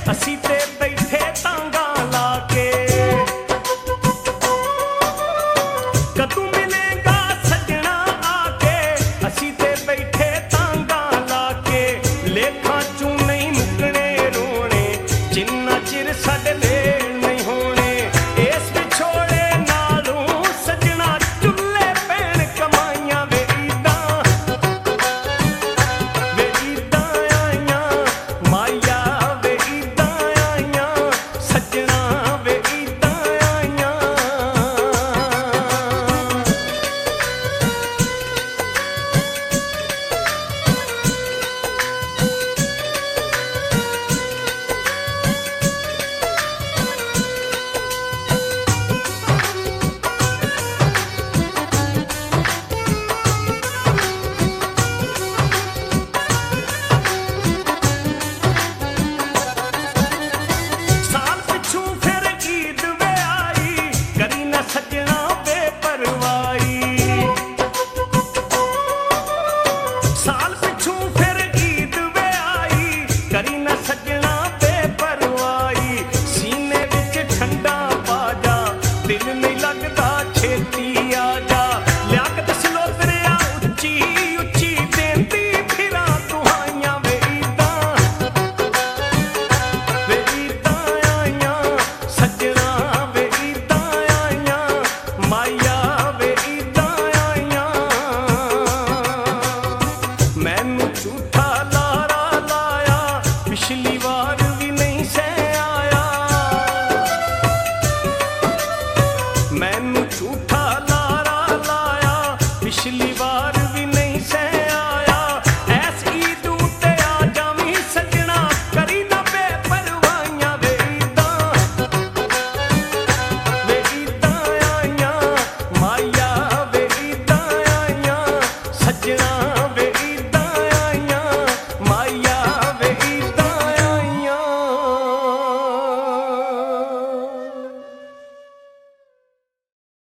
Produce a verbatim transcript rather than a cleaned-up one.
ਅਸੀਂ ਤੇ ਬੈਠੇ ਤਾਂਗਾ ਲਾ ਕੇ। ਕਦੋਂ ਮਿਲੇਗਾ ਸੱਜਣਾ ਆ ਕੇ, ਅਸੀਂ ਤੇ ਬੈਠੇ ਤਾਂਗਾ ਲਾ ਕੇ। ਲੇਖਾਂ ਚੋਂ ਨਹੀਂ ਮੁੱਕਣੇ ਰੋਣੇ, ਜਿੰਨਾ ਚਿਰ ਸਾਡੇ ਮੇਲ ਨਹੀਂ ਹੋਣੇ। ਇਸ ਵਿਛੋੜੇ ਨਾਲੋਂ ਸੱਜਣਾ ਚੁੱਲ੍ਹੇ ਪੈਣ ਕਮਾਈਆਂ ਵੇ ਈਦਾਂ, ਵੇ ਈਦਾਂ ਆਈਆਂ ਮਾਇਆ, ਵੇ ਈਦਾਂ ਆਈਆਂ ਸੱਜਣਾ, ਵੇ ਈਦਾਂ ਆਈਆਂ। ਸਾਲ ਪਿੱਛੋਂ ਫਿਰ ਈਦ ਵੇ ਆਈ, ਕਰੀ ਨਾ ਸੱਜਣਾ ਬੇਪਰਵਾਹੀ। ਸਾਲ ਪਿੱਛੋਂ ਫਿਰ ਈਦ ਵੇ ਆਈ, ਕਰੀ ਨਾ ਸੱਜਣਾ ਬੇਪਰਵਾਹੀ। ਸੀਨੇ ਵਿੱਚ ਠੰਡਾ ਪਾ ਜਾ, ਦਿਲ ਨਹੀਂ ਲੱਗਦਾ ਛੇਤੀ ਆ ਜਾ। ਲਿਆਕਤ ਸਲੋਤਰਿਆ ਉੱਚੀ ਉੱਚੀ ਦੇਂਦੀ ਫਿਰਾਂ ਦੁਹਾਈਆਂ ਵੇ ਈਦਾਂ, ਵੇ ਈਦਾਂ ਆਈਆਂ ਸੱਜਣਾ, ਵੇ ਈਦਾਂ ਆਈਆਂ ਮਾਇਆ, ਵੇ ਈਦਾਂ ਆਈਆਂ। ਮੈਨੂੰ ਝੂਠਾ ਲਾਰਾ ਲਾਇਆ ਪਿਛਲੀ